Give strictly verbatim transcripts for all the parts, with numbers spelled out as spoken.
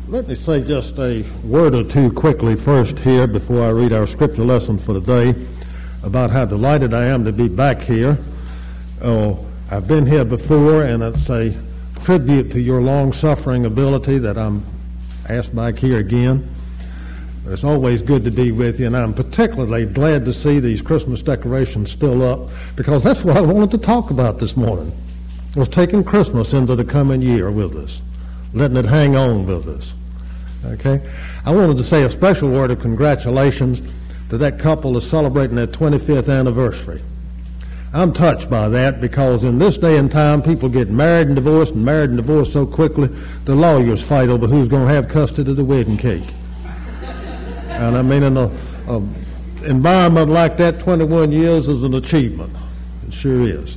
Let me say just a word or two quickly first here before I read our scripture lesson for today about how delighted I am to be back here. Oh, I've been here before, and it's a tribute to your long-suffering ability that I'm asked back here again. It's always good to be with you, and I'm particularly glad to see these Christmas decorations still up, because that's what I wanted to talk about this morning, was taking Christmas into the coming year with us, letting it hang on with us. Okay? I wanted to say a special word of congratulations to that couple that's celebrating their twenty-fifth anniversary. I'm touched by that, because in this day and time, people get married and divorced and married and divorced so quickly, the lawyers fight over who's going to have custody of the wedding cake. And I mean, in an environment like that, twenty-one years is an achievement. It sure is.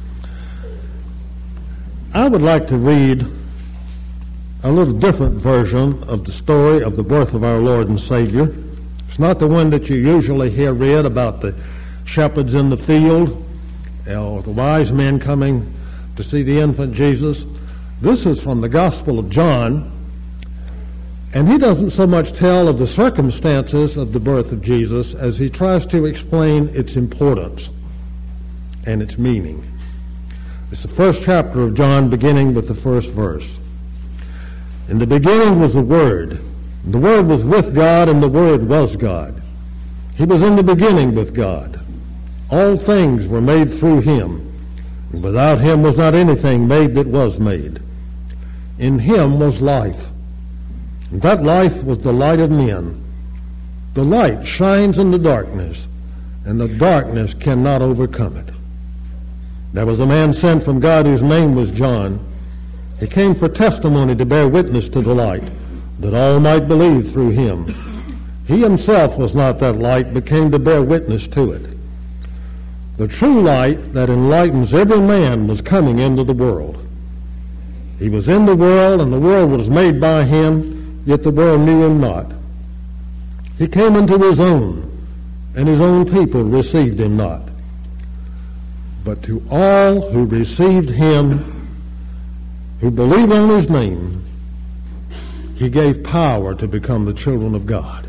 I would like to read a little different version of the story of the birth of our Lord and Savior. It's not the one that you usually hear read about the shepherds in the field or the wise men coming to see the infant Jesus. This is from the Gospel of John, and he doesn't so much tell of the circumstances of the birth of Jesus as he tries to explain its importance and its meaning. It's the first chapter of John, beginning with the first verse. In the beginning was the Word, and the Word was with God, and the Word was God. He was in the beginning with God. All things were made through him, and without him was not anything made that was made. In him was life, and that life was the light of men. The light shines in the darkness, and the darkness cannot overcome it. There was a man sent from God whose name was John. He came for testimony to bear witness to the light, that all might believe through him. He himself was not that light, but came to bear witness to it. The true light that enlightens every man was coming into the world. He was in the world, and the world was made by him, yet the world knew him not. He came into his own, and his own people received him not. But to all who received him, who believe on his name, he gave power to become the children of God.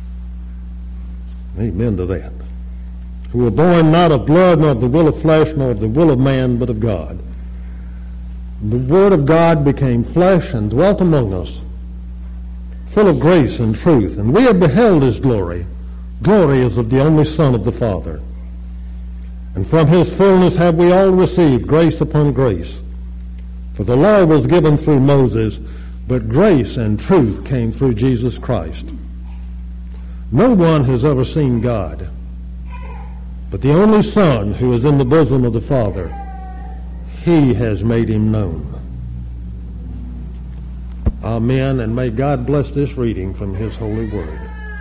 Amen to that. Who were born not of blood, nor of the will of flesh, nor of the will of man, but of God. The Word of God became flesh and dwelt among us, full of grace and truth. And we have beheld his glory. Glory is of the only Son of the Father. And from his fullness have we all received grace upon grace. For the law was given through Moses, but grace and truth came through Jesus Christ. No one has ever seen God, but the only Son who is in the bosom of the Father, he has made him known. Amen, and may God bless this reading from his holy word.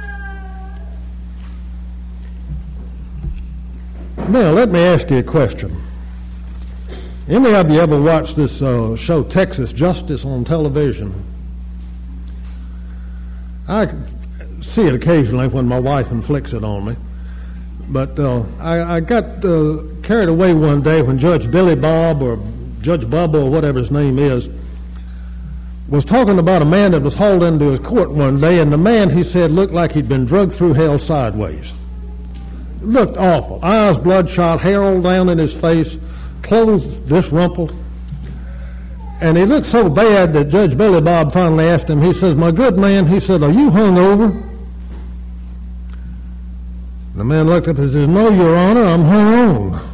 Now, let me ask you a question. Any of you ever watched this uh, show, Texas Justice, on television? I see it occasionally when my wife inflicts it on me. But uh, I, I got uh, carried away one day when Judge Billy Bob, or Judge Bubba, or whatever his name is, was talking about a man that was hauled into his court one day, and the man, he said, looked like he'd been drugged through hell sideways. It looked awful. Eyes bloodshot, hair all down in his face, clothes disrumpled. And he looked so bad that Judge Billy Bob finally asked him, he says, my good man, he said, are you hung over? The man looked up and says, no, Your Honor, I'm hung on.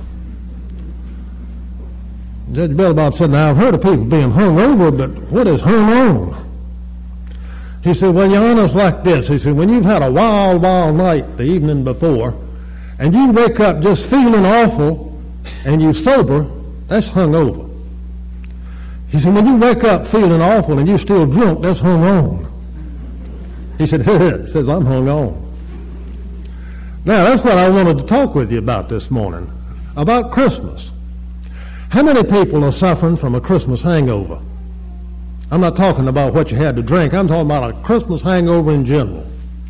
Judge Billy Bob said, now, I've heard of people being hung over, but what is hung on? He said, well, Your Honor, it's like this. He said, when you've had a wild, wild night the evening before, and you wake up just feeling awful, and you're sober, that's hung over. He said, when you wake up feeling awful and you're still drunk, that's hung on. He said, he says, I'm hung on. Now, that's what I wanted to talk with you about this morning, about Christmas. How many people are suffering from a Christmas hangover? I'm not talking about what you had to drink. I'm talking about a Christmas hangover in general.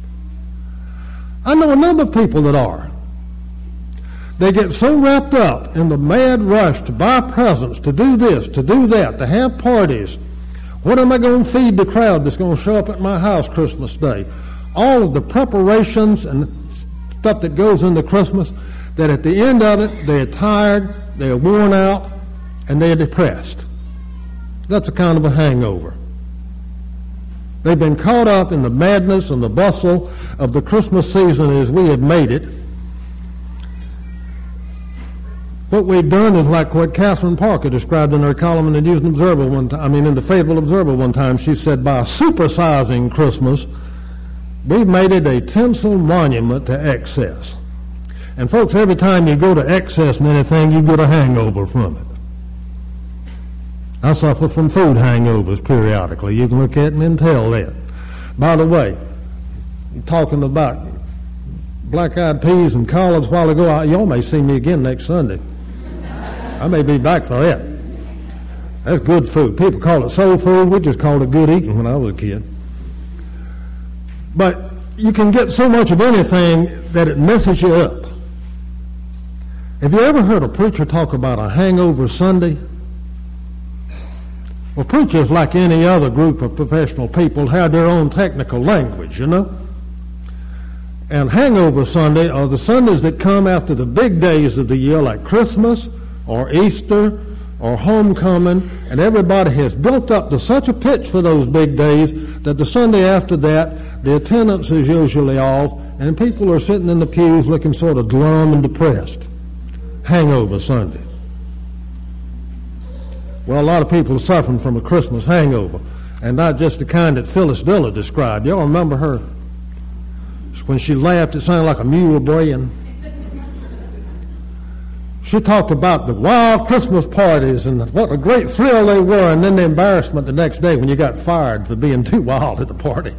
I know a number of people that are. They get so wrapped up in the mad rush to buy presents, to do this, to do that, to have parties, What am I going to feed the crowd that's going to show up at my house Christmas Day? All of the preparations and stuff that goes into Christmas, that at the end of it, they're tired, they're worn out, and they're depressed. That's a kind of a hangover. They've been caught up in the madness and the bustle of the Christmas season as we have made it. What we've done is like what Catherine Parker described in her column in the News and Observer one time, I mean in the Fayetteville Observer one time. She said, by supersizing Christmas, we've made it a tinsel monument to excess. And folks, every time you go to excess in anything, you get a hangover from it. I suffer from food hangovers periodically. You can look at me and tell that. By the way, talking about black-eyed peas and collards a while ago, y'all may see me again next Sunday. I may be back for that. That's good food. People call it soul food. We just called it good eating when I was a kid. But you can get so much of anything that it messes you up. Have you ever heard a preacher talk about a hangover Sunday? Well, preachers, like any other group of professional people, have their own technical language, you know? And hangover Sunday are the Sundays that come after the big days of the year, like Christmas or Easter or homecoming, and everybody has built up to such a pitch for those big days that the Sunday after that, the attendance is usually off, and people are sitting in the pews looking sort of glum and depressed. Hangover Sunday. Well, a lot of people are suffering from a Christmas hangover, and not just the kind that Phyllis Diller described. Y'all remember her? When she laughed, it sounded like a mule braying. She talked about the wild Christmas parties and what a great thrill they were, and then the embarrassment the next day when you got fired for being too wild at the party.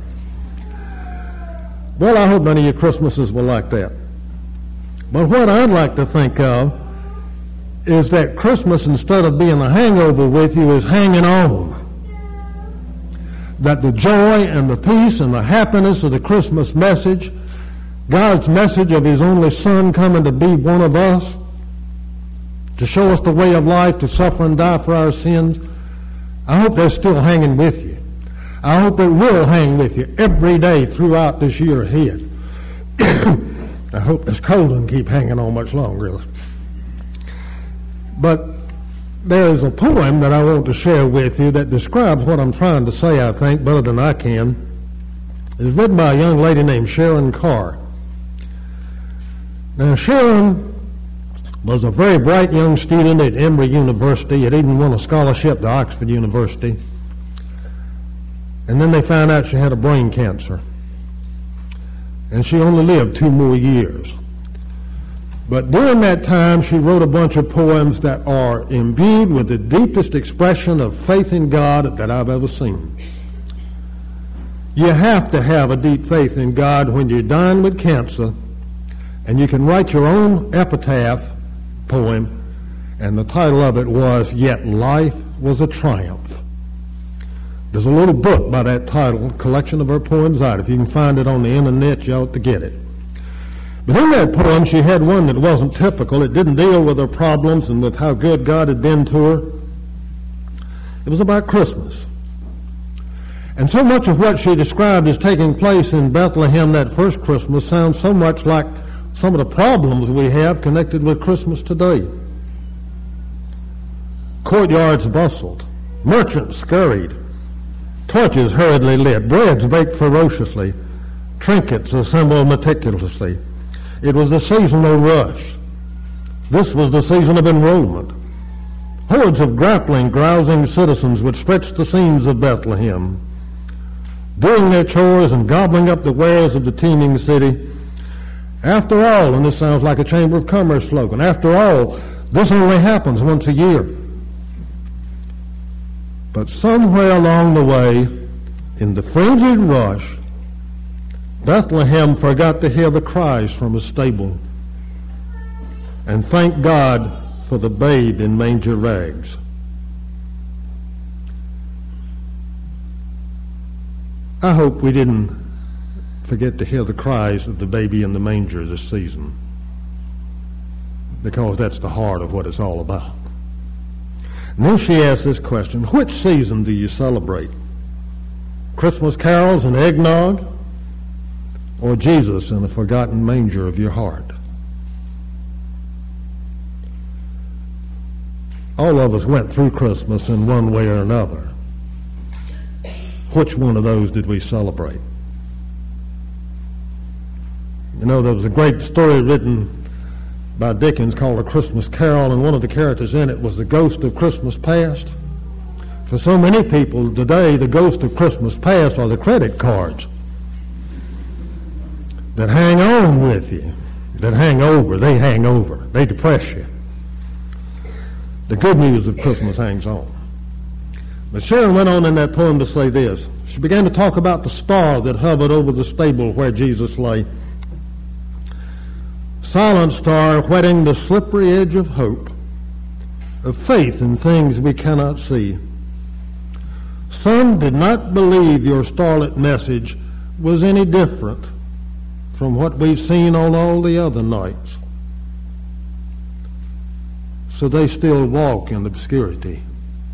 Well, I hope none of your Christmases were like that. But what I'd like to think of is that Christmas, instead of being a hangover with you, is hanging on. That the joy and the peace and the happiness of the Christmas message, God's message of his only Son coming to be one of us, to show us the way of life, to suffer and die for our sins, I hope they're still hanging with you. I hope it will hang with you every day throughout this year ahead. I hope this cold doesn't keep hanging on much longer. But there is a poem that I want to share with you that describes what I'm trying to say, I think, better than I can. It was written by a young lady named Sharon Carr. Now, Sharon was a very bright young student at Emory University. Had even won a scholarship to Oxford University. And then they found out she had a brain cancer. And she only lived two more years. But during that time, she wrote a bunch of poems that are imbued with the deepest expression of faith in God that I've ever seen. You have to have a deep faith in God when you're dying with cancer, and you can write your own epitaph poem, and the title of it was, Yet Life Was a Triumph. There's a little book by that title, a collection of her poems out. If you can find it on the internet, you ought to get it. But in that poem, she had one that wasn't typical. It didn't deal with her problems and with how good God had been to her. It was about Christmas. And so much of what she described as taking place in Bethlehem that first Christmas sounds so much like some of the problems we have connected with Christmas today. Courtyards bustled. Merchants scurried. Torches hurriedly lit. Breads baked ferociously. Trinkets assembled meticulously. It was the seasonal rush. This was the season of enrollment. Hordes of grappling, grousing citizens would stretch the scenes of Bethlehem, doing their chores and gobbling up the wares of the teeming city. After all, and this sounds like a Chamber of Commerce slogan, after all, this only happens once a year. But somewhere along the way, in the frenzied rush, Bethlehem forgot to hear the cries from a stable and thank God for the babe in manger rags. I hope we didn't forget to hear the cries of the baby in the manger this season, because that's the heart of what it's all about. And then she asked this question: which season do you celebrate? Christmas carols and eggnog, or Jesus in the forgotten manger of your heart? All of us went through Christmas in one way or another. Which one of those did we celebrate? You know, there was a great story written by Dickens called A Christmas Carol, and one of the characters in it was the ghost of Christmas past. For so many people today, the ghost of Christmas past are the credit cards that hang on with you, that hang over. They hang over. They depress you. The good news of Christmas hangs on. But Sharon went on in that poem to say this. She began to talk about the star that hovered over the stable where Jesus lay. Silent star whetting the slippery edge of hope, of faith in things we cannot see. Some did not believe your starlit message was any different from what we've seen on all the other nights. So they still walk in obscurity.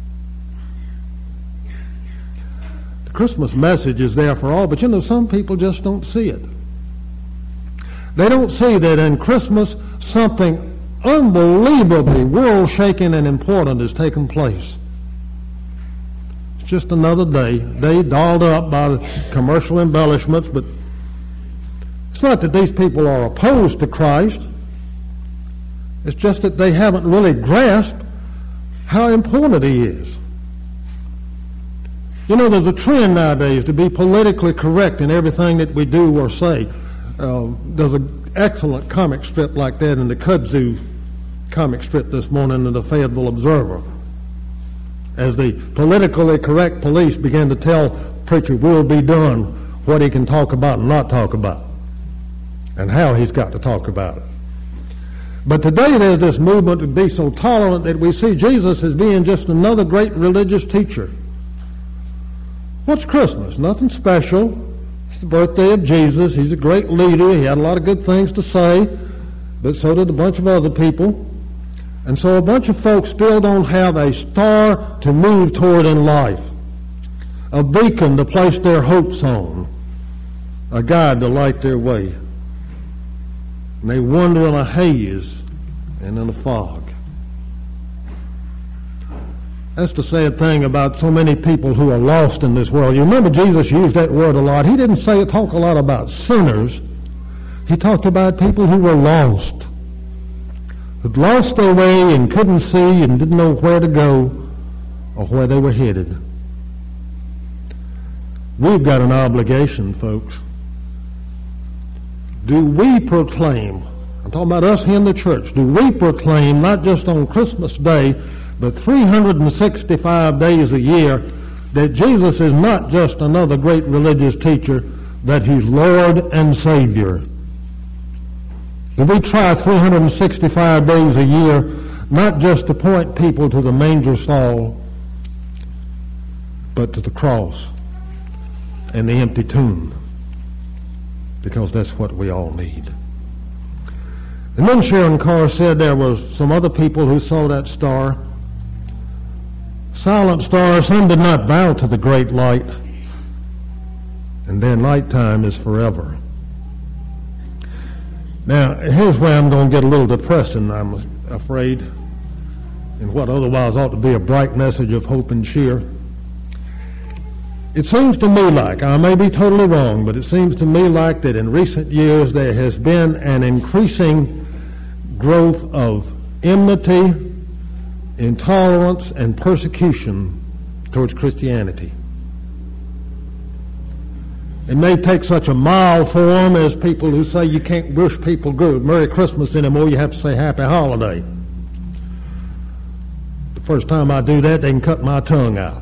The Christmas message is there for all, but you know, some people just don't see it. They don't see that in Christmas something unbelievably world-shaking and important has taken place. It's just another day, day dolled up by commercial embellishments, but it's not that these people are opposed to Christ. It's just that they haven't really grasped how important he is. You know, there's a trend nowadays to be politically correct in everything that we do or say. Uh, there's an excellent comic strip like that in the Kudzu comic strip this morning in the Fayetteville Observer, as the politically correct police began to tell preacher will be done what he can talk about and not talk about, and how he's got to talk about it. But today there's this movement to be so tolerant that we see Jesus as being just another great religious teacher. What's Christmas? Nothing special. It's the birthday of Jesus. He's a great leader. He had a lot of good things to say, but so did a bunch of other people. And so a bunch of folks still don't have a star to move toward in life, a beacon to place their hopes on, a guide to light their way. And they wander in a haze and in a fog. That's the sad thing about so many people who are lost in this world. You remember Jesus used that word a lot. He didn't say talk a lot about sinners. He talked about people who were lost, who'd lost their way and couldn't see and didn't know where to go or where they were headed. We've got an obligation, folks. Do we proclaim, I'm talking about us here in the church, do we proclaim not just on Christmas Day, but three hundred sixty-five days a year, that Jesus is not just another great religious teacher, that he's Lord and Savior? Do we try three hundred sixty-five days a year not just to point people to the manger stall, but to the cross and the empty tomb? Because that's what we all need. And then Sharon Carr said there were some other people who saw that star. Silent star, some did not bow to the great light, and their nighttime is forever. Now, here's where I'm going to get a little depressing, I'm afraid, in what otherwise ought to be a bright message of hope and cheer. It seems to me like, I may be totally wrong, but it seems to me like that in recent years there has been an increasing growth of enmity, intolerance, and persecution towards Christianity. It may take such a mild form as people who say you can't wish people good Merry Christmas anymore, you have to say Happy Holiday. The first time I do that, they can cut my tongue out.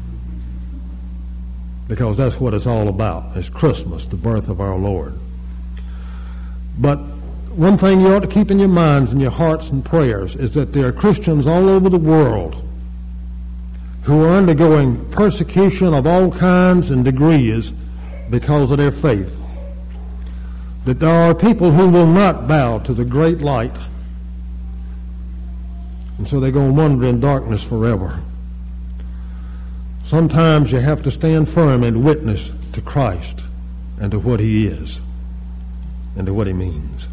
Because that's what it's all about. It's Christmas, the birth of our Lord. But one thing you ought to keep in your minds and your hearts and prayers is that there are Christians all over the world who are undergoing persecution of all kinds and degrees because of their faith. That there are people who will not bow to the great light, And so they're going to wander in darkness forever. Sometimes you have to stand firm and witness to Christ and to what he is and to what he means.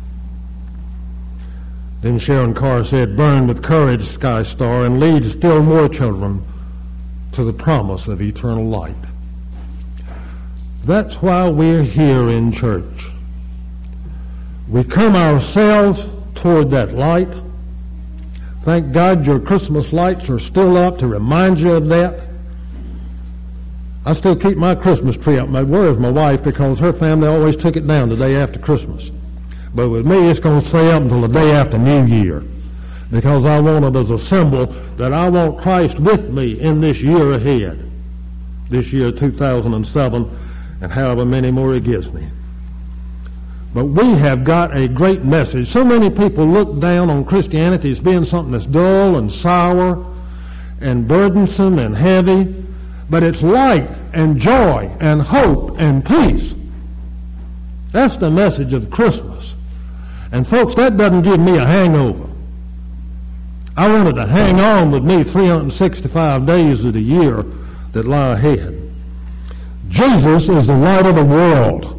Then Sharon Carr said, burn with courage, Sky Star, and lead still more children to the promise of eternal light. That's why we're here in church. We come ourselves toward that light. Thank God your Christmas lights are still up to remind you of that. I still keep my Christmas tree up. My word is my wife, because her family always took it down the day after Christmas. But with me, it's going to stay up until the day after New Year, because I want it as a symbol that I want Christ with me in this year ahead, this year two thousand seven, and however many more he gives me. But we have got a great message. So many people look down on Christianity as being something that's dull and sour and burdensome and heavy, but it's light and joy and hope and peace. That's the message of Christmas. And folks, that doesn't give me a hangover. I wanted to hang on with me three hundred sixty-five days of the year that lie ahead. Jesus is the light of the world.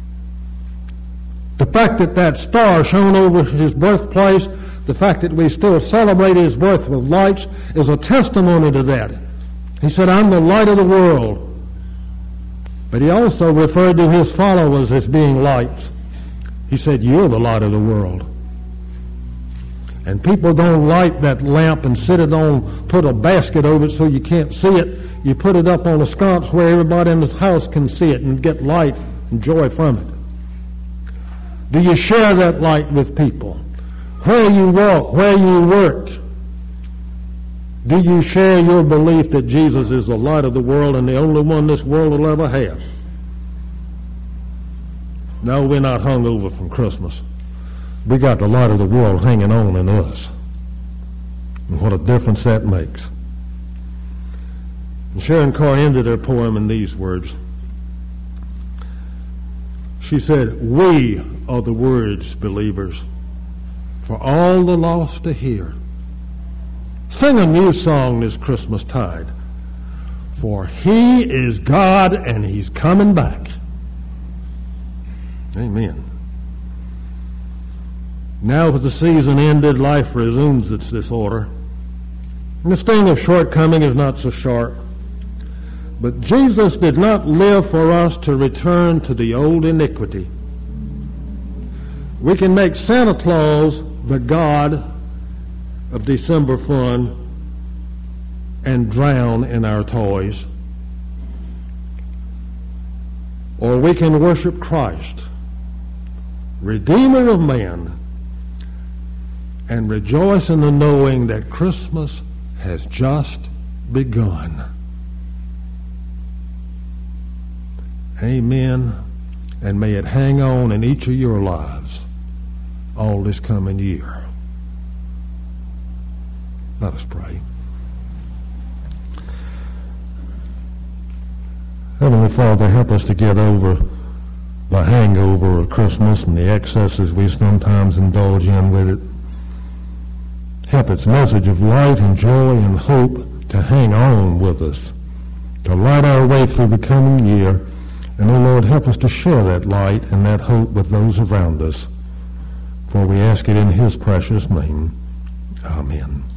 The fact that that star shone over his birthplace, the fact that we still celebrate his birth with lights, is a testimony to that. He said, I'm the light of the world. But he also referred to his followers as being lights. He said, you're the light of the world. And people don't light that lamp and sit it on, put a basket over it so you can't see it. You put it up on a sconce where everybody in the house can see it and get light and joy from it. Do you share that light with people? Where you walk, where you work, do you share your belief that Jesus is the light of the world and the only one this world will ever have? No, we're not hung over from Christmas. We got the light of the world hanging on in us. And what a difference that makes. And Sharon Carr ended her poem in these words. She said, we are the words, believers, for all the lost to hear. Sing a new song this Christmas tide, for he is God and he's coming back. Amen. Now that the season ended, life resumes its disorder. And the sting of shortcoming is not so sharp. But Jesus did not live for us to return to the old iniquity. We can make Santa Claus the God of December fun and drown in our toys. Or we can worship Christ, Redeemer of man, and rejoice in the knowing that Christmas has just begun. Amen. And may it hang on in each of your lives all this coming year. Let us pray. Heavenly Father, help us to get over the hangover of Christmas and the excesses we sometimes indulge in with it. Help its message of light and joy and hope to hang on with us, to light our way through the coming year. And, O Lord, help us to share that light and that hope with those around us. For we ask it in his precious name. Amen.